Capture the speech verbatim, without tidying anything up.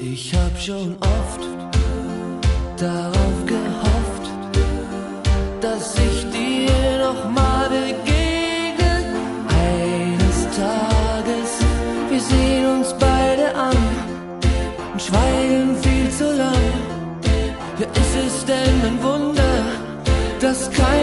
Ich hab schon oft darauf gehofft, dass ich dir noch mal begegne. Eines Tages, wir sehen uns beide an und schweigen viel zu lang. Ja, ist es denn ein Wunder, dass kein